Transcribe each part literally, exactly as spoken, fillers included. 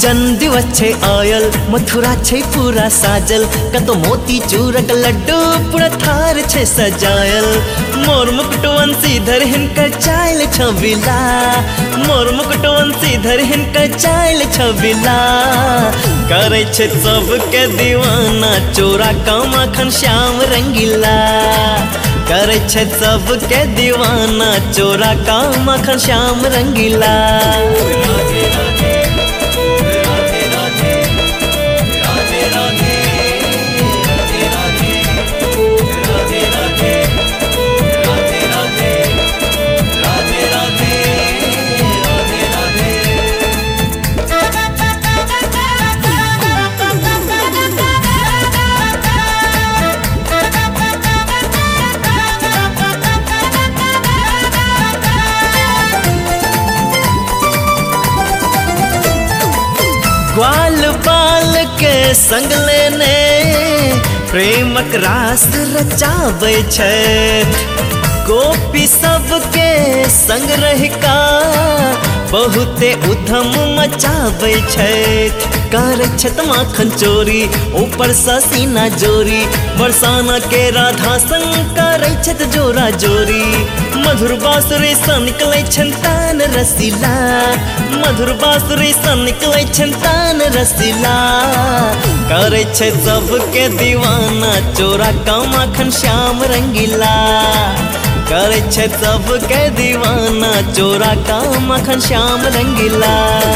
जन्म दिवस छे आयल मथुरा छे पूरा साजल कतो मोती चूरक लड्डू पूरा थार छे सजायल मोर मुकुटवन सीधर हिनकर चाल छबिला मोर मुकुटवन सीधर हिनकर चाल छबिला करे छे सबके दीवाना चोरा कामाखन श्याम रंगीला करे छे सबके दीवाना चोरा कामाखन श्याम रंगीला। ग्वाल बाल के संग लेने प्रेमक रास रचाबै छै गोपी सबके संग रहिका बहुते उधम मचाबै छै करे छत माखन चोरी ऊपर सा सीना जोरी बरसाना के राधा संग करे छत जोरा जोरी मधुर बांसुरी सा निकले छन तान रसीला मधुर बांसुरी सा निकले छन तान रसीला करे छे सबके दीवाना चोरा कामाखन श्याम रंगीला करे छे सबके दीवाना चोरा कामाखन श्याम रंगीला।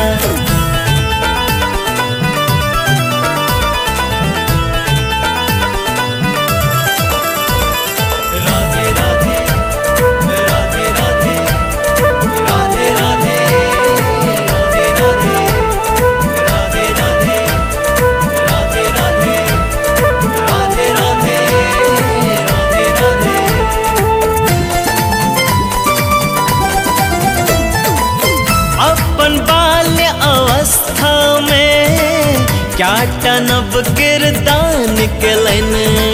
क्या टनब किरदान निकलन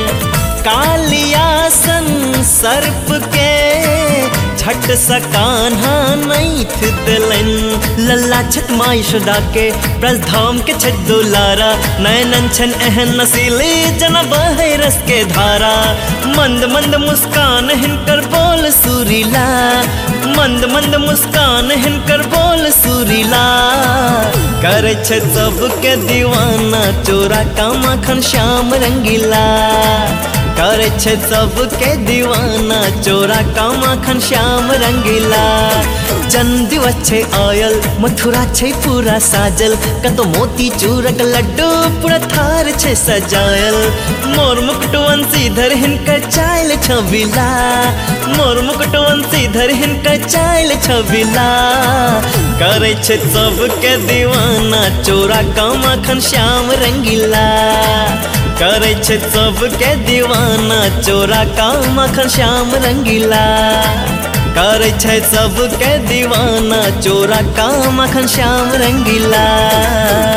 कालियासन सर्प के झट सकान्हा नैथ दिलन लल्ला छत माँ यशोदा के ब्रजधाम के छत दुलारा नयनन छन एहन नसीले जना बहे रस के धारा मंद मंद मुस्कान हिनकर बोल सुरीला मंद मंद मुस्कान हिनकर बोल सुरीला करे छे सबके दीवाना चोरा कामाखन श्याम रंगीला करे छे सबके दीवाना चोरा कामाखन श्याम रंगीला। जन्म दिवस छे आयल मथुरा छे पूरा साजल कतो मोती चूरक लड्डू पूरा थार छे सजायल मोर मुकुटवन सीधर हिनकर चाल छबिला मोर मुकुटवन सीधर हिनकर चाल छबिला करे छे सबके दीवाना चोरा कामाखन श्याम रंगीला करे छे सबके दीवाना चोरा कामाखन श्याम रंगीला करे छे सबके दीवाना चोरा कामाखन श्याम रंगीला।